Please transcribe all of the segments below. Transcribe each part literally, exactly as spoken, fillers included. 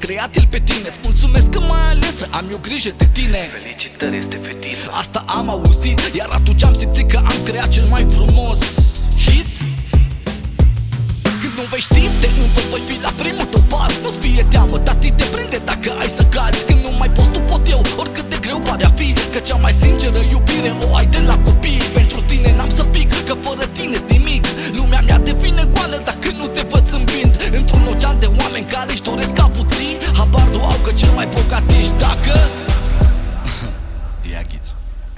creat el pe tine. Îți mulțumesc că m-ai ales, să am eu grijă de tine. Felicitări, este fetiță. Asta am auzit, iar atunci am simțit că am creat cel mai frumos hit. Când nu vei ști, te învăț, voi fi la primul tău pas. Nu-ți fie teamă, tati te prinde dacă ai să cazi. Când nu mai poți, tu pot eu, oricât de greu pare a fi. Că cea mai sinceră iubire o ai de la copii. Pentru tine n-am să pic, că fără tine-s nimic. Lumea mea devine goală dacă nu te văd zâmbind. Într-un ocean de oameni care își doresc avuții, habar nu au că cel mai bogat ești dacă ia ghici.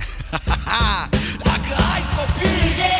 Dacă ai copii.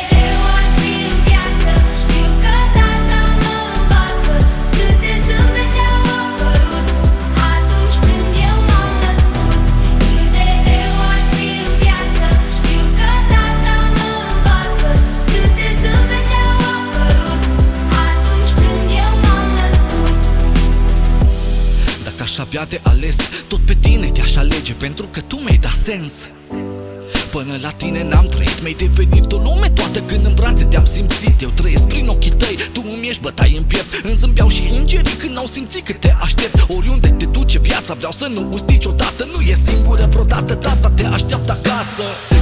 Aș avea de ales, tot pe tine te-aș alege, pentru că tu mi-ai dat sens. Până la tine n-am trăit, mi-ai devenit o lume toată. Când în brațe te-am simțit, eu trăiesc prin ochii tăi. Tu îmi ești bătaie în piept, îmi zâmbeau și îngerii când n-au simțit că te aștept. Oriunde te duce viața, vreau să nu uiți niciodată. Nu e singură vreodată, tata te așteaptă acasă.